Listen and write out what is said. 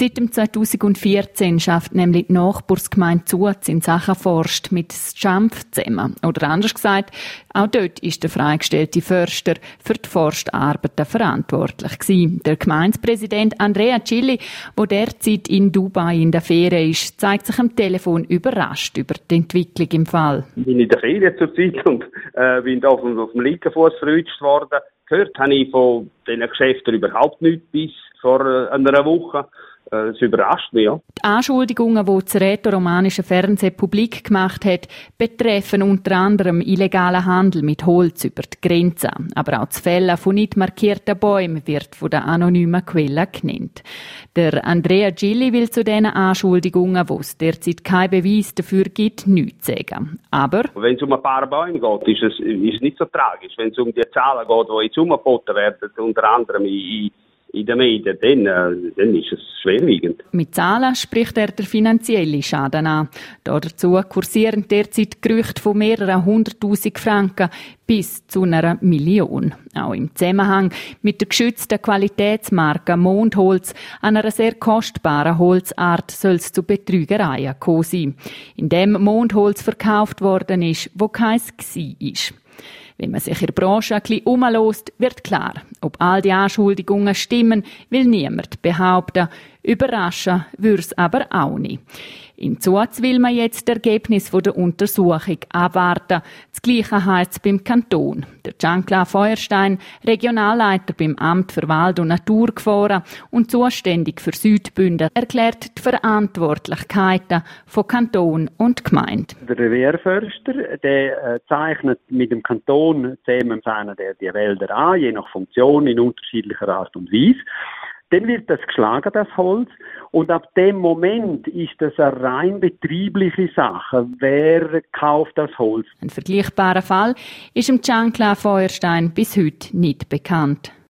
Seit dem 2014 schafft nämlich die Nachbarsgemeinde Zuz in Sachen Forst mit Schampf zusammen. Oder anders gesagt, auch dort ist der freigestellte Förster für die Forstarbeiten verantwortlich gewesen. Der Gemeindepräsident Andrea Cilli, der derzeit in Dubai in der Ferien ist, zeigt sich am Telefon überrascht über die Entwicklung im Fall. Ich bin in der Ferien zurzeit und bin da auf dem linken Fuß verrutscht worden. Gehört habe ich von diesen Geschäften überhaupt nichts bis vor einer Woche. Das überrascht mich, ja. Die Anschuldigungen, die das rätoromanische Fernsehen publik gemacht hat, betreffen unter anderem illegalen Handel mit Holz über die Grenze. Aber auch das Fällen von nicht markierten Bäumen wird von der anonymen Quelle genannt. Der Andrea Cilli will zu diesen Anschuldigungen, wo es derzeit keinen Beweis dafür gibt, nichts sagen. Aber wenn es um ein paar Bäume geht, ist es nicht so tragisch. Wenn es um die Zahlen geht, die jetzt umgeboten werden, unter anderem in den Medien, dann ist es schwerwiegend. Mit Zahlen spricht er der finanzielle Schaden an. Dazu kursieren derzeit Gerüchte von mehreren 100'000 Franken bis zu 1 Million. Auch im Zusammenhang mit der geschützten Qualitätsmarke Mondholz, einer sehr kostbaren Holzart, soll es zu Betrügereien gekommen sein, in dem Mondholz verkauft worden ist, wo keins war. Wenn man sich in der Branche ein bisschen umhört, wird klar, ob all die Anschuldigungen stimmen, will niemand behaupten. Überraschen würde es aber auch nicht. In Zuz will man jetzt das Ergebnis der Untersuchung abwarten. Das Gleiche heisst es beim Kanton. Der Giancarlo Feuerstein, Regionalleiter beim Amt für Wald- und Naturgefahren und zuständig für Südbünden, erklärt die Verantwortlichkeiten von Kanton und Gemeinde. Der Revierförster, der zeichnet mit dem Kanton zusammen die Wälder an, je nach Funktion, in unterschiedlicher Art und Weise. Dann wird das geschlagen, das Holz. Und ab dem Moment ist das eine rein betriebliche Sache. Wer kauft das Holz? Ein vergleichbarer Fall ist dem Giancarlo Feuerstein bis heute nicht bekannt.